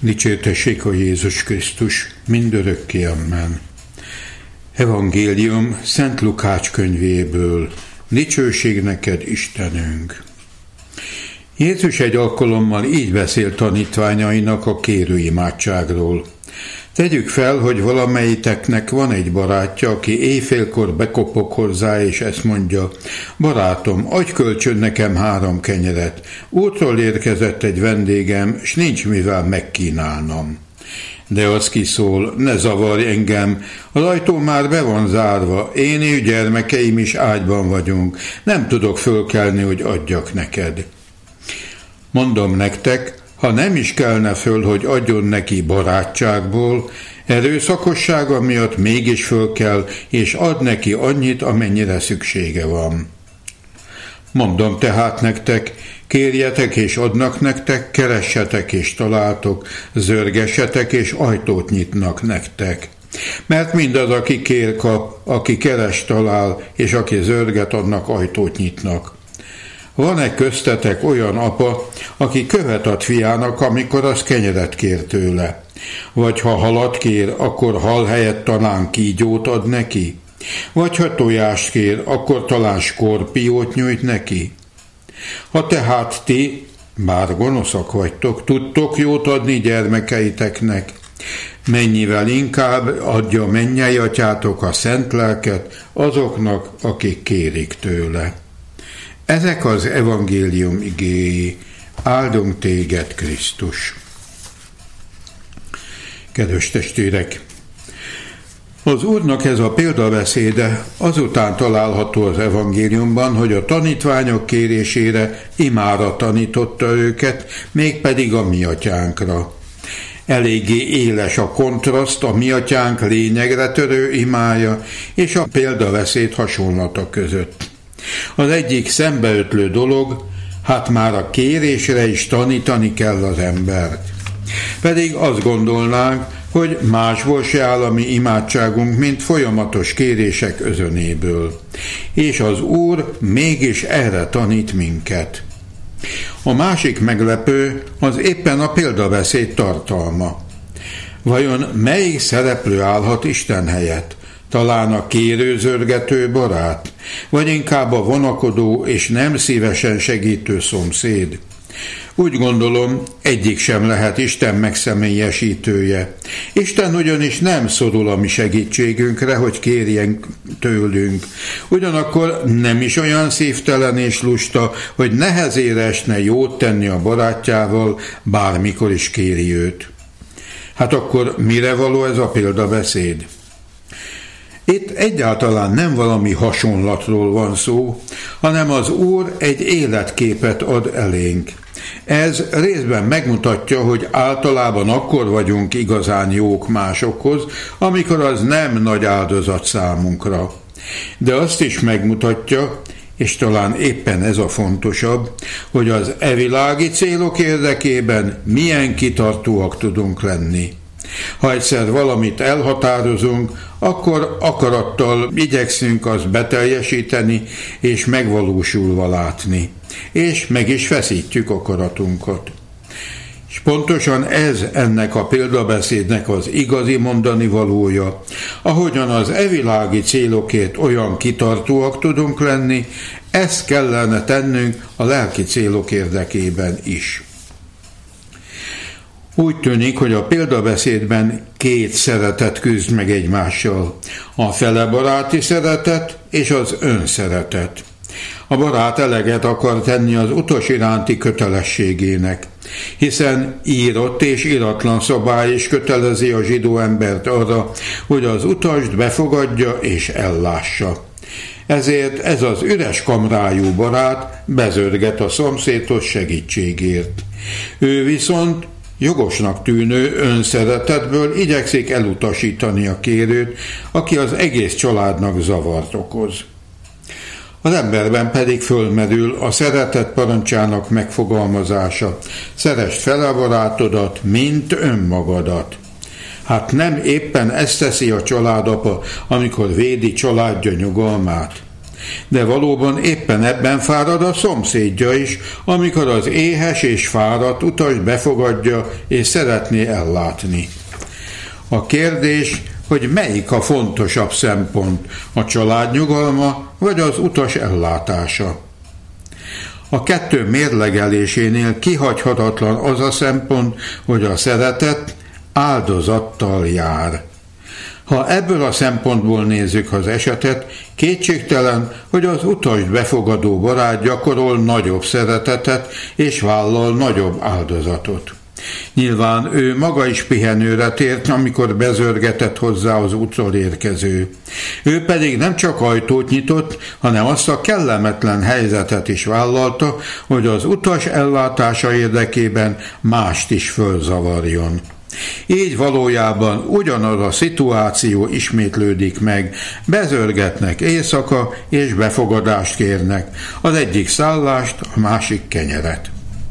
Dicsértessék a Jézus Krisztus, mindörökké amen. Evangélium Szent Lukács könyvéből. Dicsőség neked, Istenünk! Jézus egy alkalommal így beszélt tanítványainak a kérőimádságról. Tegyük fel, hogy valamelyiteknek van egy barátja, aki éjfélkor bekopog hozzá, és ezt mondja: barátom, adj kölcsön nekem 3 kenyeret. Útról érkezett egy vendégem, s nincs mivel megkínálnom. De az kiszól: ne zavarj engem, az ajtó már be van zárva, én és gyermekeim is ágyban vagyunk, nem tudok fölkelni, hogy adjak neked. Mondom nektek, ha nem is kelne föl, hogy adjon neki barátságból, erőszakossága miatt mégis fölkel, és ad neki annyit, amennyire szüksége van. Mondom tehát nektek, kérjetek és adnak nektek, keressetek és találtok, zörgessetek és ajtót nyitnak nektek. Mert mindaz, aki kér kap, aki keres talál, és aki zörget, annak ajtót nyitnak. Van-e köztetek olyan apa, aki követ ad fiának, amikor az kenyeret kér tőle? Vagy ha halat kér, akkor hal helyett talán kígyót ad neki? Vagy ha tojást kér, akkor talán skorpiót nyújt neki? Ha tehát ti, bár gonoszak vagytok, tudtok jót adni gyermekeiteknek, mennyivel inkább adja mennyei atyátok a szent lelket azoknak, akik kérik tőle. Ezek az evangélium igéi. Áldunk téged, Krisztus! Kedves testvérek! Az Úrnak ez a példabeszéde azután található az evangéliumban, hogy a tanítványok kérésére imára tanította őket, mégpedig a mi atyánkra. Eléggé éles a kontraszt a mi atyánk lényegre törő imája és a példabeszéd hasonlata között. Az egyik szembeötlő dolog, hát már a kérésre is tanítani kell az embert. Pedig azt gondolnánk, hogy másból se áll a mi imádságunk, mint folyamatos kérések özönéből. És az Úr mégis erre tanít minket. A másik meglepő az éppen a példabeszéd tartalma. Vajon melyik szereplő állhat Isten helyett? Talán a kérőzörgető barát, vagy inkább a vonakodó és nem szívesen segítő szomszéd? Úgy gondolom, egyik sem lehet Isten megszemélyesítője. Isten ugyanis nem szorul a mi segítségünkre, hogy kérjen tőlünk. Ugyanakkor nem is olyan szívtelen és lusta, hogy nehezére esne jót tenni a barátjával, bármikor is kéri őt. Hát akkor mire való ez a példabeszéd? Itt egyáltalán nem valami hasonlatról van szó, hanem az Úr egy életképet ad elénk. Ez részben megmutatja, hogy általában akkor vagyunk igazán jók másokhoz, amikor az nem nagy áldozat számunkra. De azt is megmutatja, és talán éppen ez a fontosabb, hogy az evilági célok érdekében milyen kitartóak tudunk lenni. Ha egyszer valamit elhatározunk, akkor akarattal igyekszünk azt beteljesíteni és megvalósulva látni, és meg is feszítjük akaratunkat. És pontosan ez ennek a példabeszédnek az igazi mondani valója, ahogyan az evilági célokért olyan kitartóak tudunk lenni, ezt kellene tennünk a lelki célok érdekében is. Úgy tűnik, hogy a példabeszédben 2 szeretet küzd meg egymással, a felebaráti szeretet és az önszeretet. A barát eleget akar tenni az utas iránti kötelességének, hiszen írott és íratlan szabály is kötelezi a zsidó embert arra, hogy az utast befogadja és ellássa. Ezért ez az üres kamrájú barát bezörget a szomszédhoz segítségért. Ő viszont jogosnak tűnő önszeretetből igyekszik elutasítani a kérőt, aki az egész családnak zavart okoz. Az emberben pedig fölmerül a szeretet parancsának megfogalmazása: szeresd fel a barátodat, mint önmagadat. Hát nem éppen ezt teszi a családapa, amikor védi családja nyugalmát? De valóban éppen ebben fárad a szomszédja is, amikor az éhes és fáradt utast befogadja és szeretné ellátni. A kérdés, hogy melyik a fontosabb szempont, a család nyugalma vagy az utas ellátása. A kettő mérlegelésénél kihagyhatatlan az a szempont, hogy a szeretet áldozattal jár. Ha ebből a szempontból nézzük az esetet, kétségtelen, hogy az utast befogadó barát gyakorol nagyobb szeretetet és vállal nagyobb áldozatot. Nyilván ő maga is pihenőre tért, amikor bezörgetett hozzá az útról érkező. Ő pedig nem csak ajtót nyitott, hanem azt a kellemetlen helyzetet is vállalta, hogy az utas ellátása érdekében mást is fölzavarjon. Így valójában ugyanaz a szituáció ismétlődik meg, bezörgetnek éjszaka és befogadást kérnek, az egyik szállást, a másik kenyeret.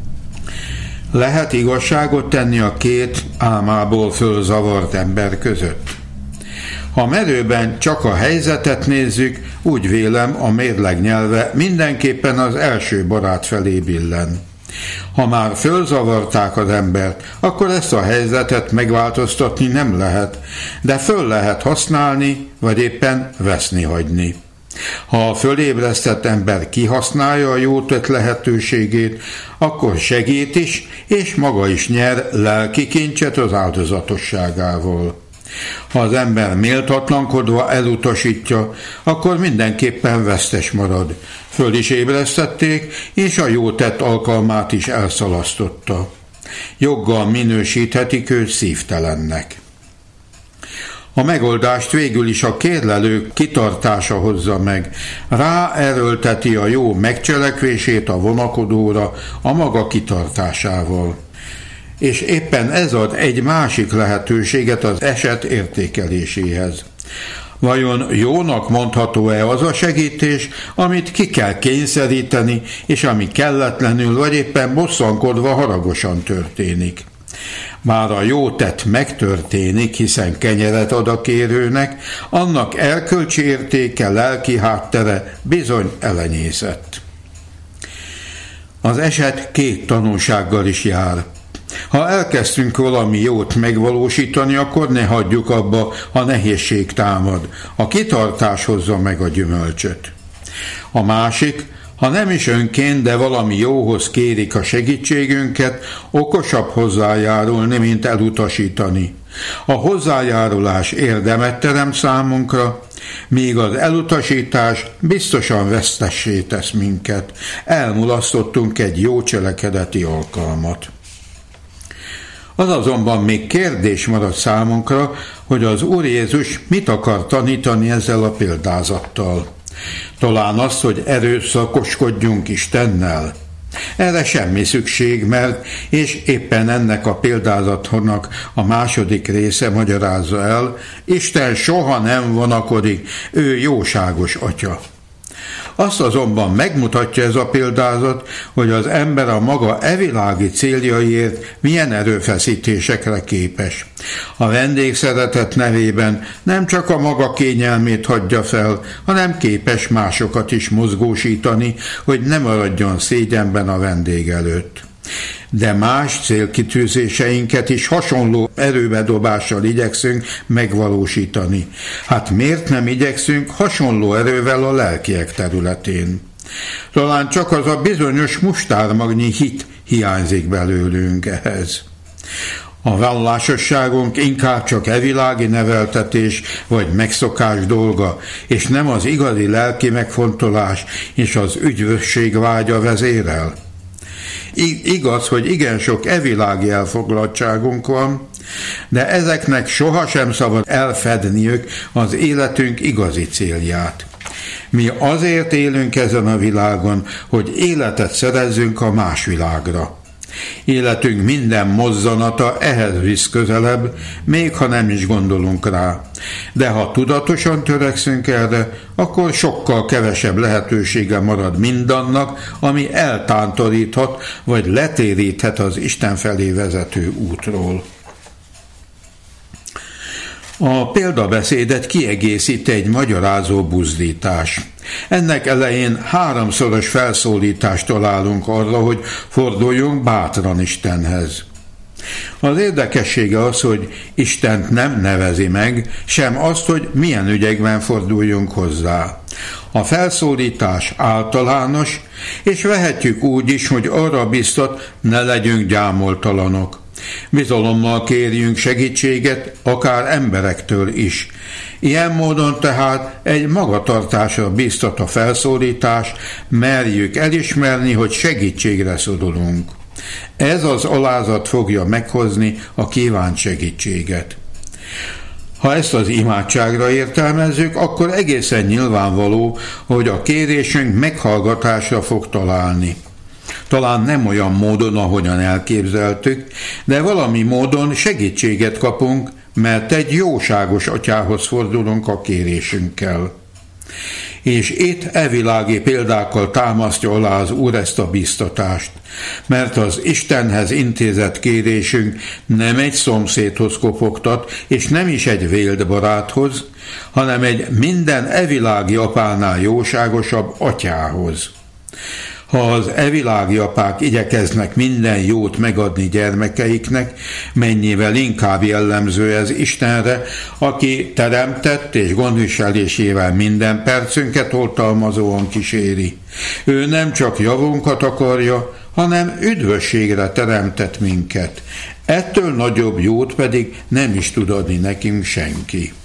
Lehet igazságot tenni a két álmából fölzavart ember között? Ha merőben csak a helyzetet nézzük, úgy vélem, a mérleg nyelve mindenképpen az első barát felé billen. Ha már fölzavarták az embert, akkor ezt a helyzetet megváltoztatni nem lehet, de föl lehet használni, vagy éppen veszni hagyni. Ha a fölébresztett ember kihasználja a jó tett lehetőségét, akkor segít is, és maga is nyer lelki kincset az áldozatosságával. Ha az ember méltatlankodva elutasítja, akkor mindenképpen vesztes marad. Föl is ébresztették, és a jó tett alkalmát is elszalasztotta. Joggal minősíthetik őt szívtelennek. A megoldást végül is a kérlelő kitartása hozza meg. Ráerőlteti a jó megcselekvését a vonakodóra a maga kitartásával. És éppen ez ad egy másik lehetőséget az eset értékeléséhez. Vajon jónak mondható-e az a segítés, amit ki kell kényszeríteni, és ami kelletlenül vagy éppen bosszankodva haragosan történik? Már a jó tett megtörténik, hiszen kenyeret ad a kérőnek, annak erkölcsi értéke, lelki háttere bizony elenyészett. Az eset két tanulsággal is jár. Ha elkezdtünk valami jót megvalósítani, akkor ne hagyjuk abba, ha nehézség támad. A kitartás hozza meg a gyümölcsöt. A másik, ha nem is önként, de valami jóhoz kérik a segítségünket, okosabb hozzájárulni, mint elutasítani. A hozzájárulás érdemet teremt számunkra, míg az elutasítás biztosan vesztessé tesz minket. Elmulasztottunk egy jó cselekedeti alkalmat. Az azonban még kérdés maradt számunkra, hogy az Úr Jézus mit akar tanítani ezzel a példázattal. Talán azt, hogy erőszakoskodjunk Istennel? Erre semmi szükség, mert és éppen ennek a példázatnak a második része magyarázza el, Isten soha nem vonakodik, ő jóságos atya. Azt azonban megmutatja ez a példázat, hogy az ember a maga evilági céljaiért milyen erőfeszítésekre képes. A vendégszeretet nevében nem csak a maga kényelmét hagyja fel, hanem képes másokat is mozgósítani, hogy ne maradjon szégyenben a vendég előtt. De más célkitűzéseinket is hasonló erőbedobással igyekszünk megvalósítani. Hát miért nem igyekszünk hasonló erővel a lelkiek területén? Talán csak az a bizonyos mustármagnyi hit hiányzik belőlünk ehhez. A vallásosságunk inkább csak evilági neveltetés vagy megszokás dolga, és nem az igazi lelki megfontolás és az üdvösség vágya vezérel. Igaz, hogy igen sok evilági elfoglaltságunk van, de ezeknek sohasem szabad elfedniük az életünk igazi célját. Mi azért élünk ezen a világon, hogy életet szerezzünk a más világra. Életünk minden mozzanata ehhez visz közelebb, még ha nem is gondolunk rá. De ha tudatosan törekszünk erre, akkor sokkal kevesebb lehetősége marad mindannak, ami eltántoríthat, vagy letéríthet az Isten felé vezető útról. A példabeszédet kiegészít egy magyarázó buzdítás. Ennek elején 3-szoros felszólítást találunk arra, hogy forduljunk bátran Istenhez. Az érdekessége az, hogy Istent nem nevezi meg, sem azt, hogy milyen ügyekben forduljunk hozzá. A felszólítás általános, és vehetjük úgy is, hogy arra biztat, ne legyünk gyámoltalanok. Bizalommal kérjünk segítséget, akár emberektől is. Ilyen módon tehát egy magatartásra biztat a felszólítás, merjük elismerni, hogy segítségre szorulunk. Ez az alázat fogja meghozni a kívánt segítséget. Ha ezt az imádságra értelmezzük, akkor egészen nyilvánvaló, hogy a kérésünk meghallgatásra fog találni. Talán nem olyan módon, ahogyan elképzeltük, de valami módon segítséget kapunk, mert egy jóságos atyához fordulunk a kérésünkkel. És itt evilági példákkal támasztja alá az Úr ezt a biztatást, mert az Istenhez intézett kérésünk nem egy szomszédhoz kopogtat, és nem is egy vélt baráthoz, hanem egy minden evilági apánál jóságosabb atyához. Ha az evilági apák igyekeznek minden jót megadni gyermekeiknek, mennyivel inkább jellemző ez Istenre, aki teremtett és gondviselésével minden percünket oltalmazóan kíséri. Ő nem csak javunkat akarja, hanem üdvösségre teremtett minket. Ettől nagyobb jót pedig nem is tud adni nekünk senki.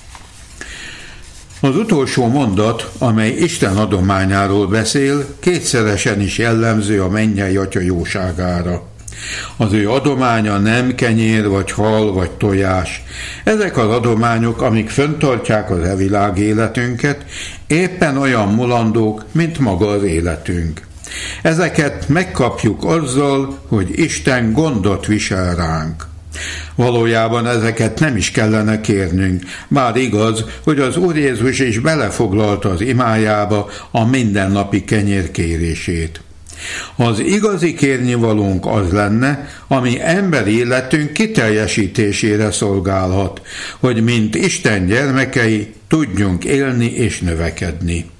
Az utolsó mondat, amely Isten adományáról beszél, kétszeresen is jellemző a mennyei Atya jóságára. Az ő adománya nem kenyér, vagy hal, vagy tojás. Ezek az adományok, amik fenntartják az evilág életünket, éppen olyan mulandók, mint maga az életünk. Ezeket megkapjuk azzal, hogy Isten gondot visel ránk. Valójában ezeket nem is kellene kérnünk, bár igaz, hogy az Úr Jézus is belefoglalta az imájába a mindennapi kenyérkérését. Az igazi kérnivalónk az lenne, ami emberi életünk kiteljesítésére szolgálhat, hogy mint Isten gyermekei tudjunk élni és növekedni.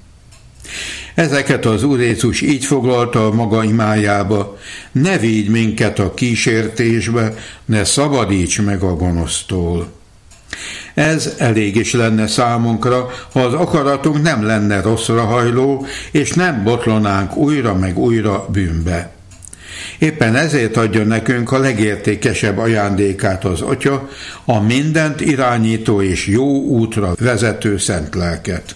Ezeket az Úr Jézus így foglalta a maga imájába: ne vigy minket a kísértésbe, ne szabadíts meg a gonosztól. Ez elég is lenne számunkra, ha az akaratunk nem lenne rosszra hajló, és nem botlanánk újra meg újra bűnbe. Éppen ezért adja nekünk a legértékesebb ajándékát az Atya, a mindent irányító és jó útra vezető szent lelket.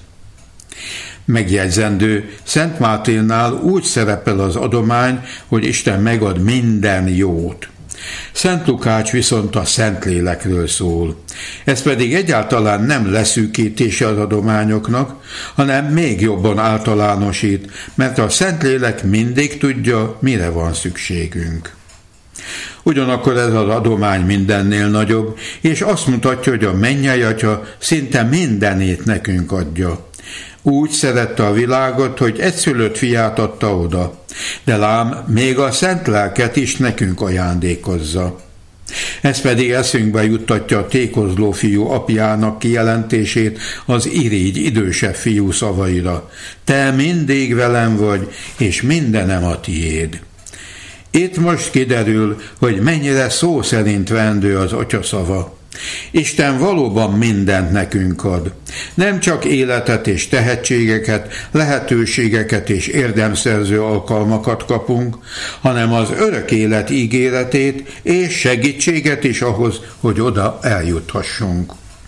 Megjegyzendő, Szent Máténál úgy szerepel az adomány, hogy Isten megad minden jót. Szent Lukács viszont a Szentlélekről szól. Ez pedig egyáltalán nem leszűkítése az adományoknak, hanem még jobban általánosít, mert a Szentlélek mindig tudja, mire van szükségünk. Ugyanakkor ez az adomány mindennél nagyobb, és azt mutatja, hogy a mennyei Atya szinte mindenét nekünk adja. Úgy szerette a világot, hogy egyszülött fiát adta oda, de lám még a szent lelket is nekünk ajándékozza. Ez pedig eszünkbe juttatja a tékozló fiú apjának kijelentését az irigy idősebb fiú szavaira: te mindig velem vagy, és mindenem a tiéd. Itt most kiderül, hogy mennyire szó szerint vendő az Atya szava. Isten valóban mindent nekünk ad. Nem csak életet és tehetségeket, lehetőségeket és érdemszerző alkalmakat kapunk, hanem az örök élet ígéretét és segítséget is ahhoz, hogy oda eljuthassunk.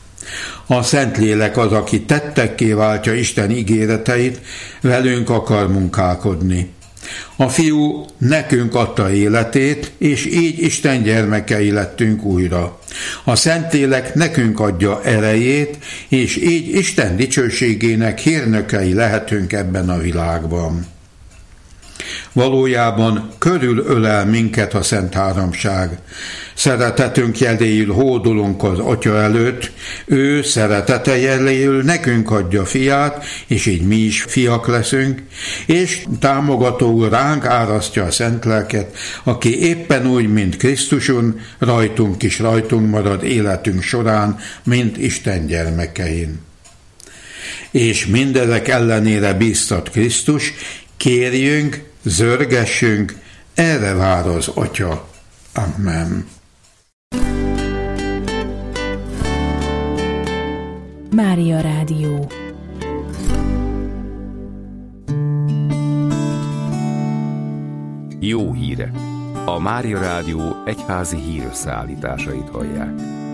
A Szentlélek az, aki tettekké váltja Isten ígéreteit, velünk akar munkálkodni. A Fiú nekünk adta életét, és így Isten gyermekei lettünk újra. A Szentlélek nekünk adja erejét, és így Isten dicsőségének hírnökei lehetünk ebben a világban. Valójában körülölel minket a Szent Háromság. Szeretetünk jeléül hódolunk az Atya előtt, ő szeretete jeléül nekünk adja fiát, és így mi is fiak leszünk, és támogatóul ránk árasztja a Szent Lelket, aki éppen úgy, mint Krisztuson, rajtunk marad életünk során, mint Isten gyermekein. És mindezek ellenére bíztat Krisztus, kérjünk, zörgessünk, erre vár az Atya. Amen. Mária Rádió. Jó hírek! A Mária Rádió egyházi hírösszeállításait hallják.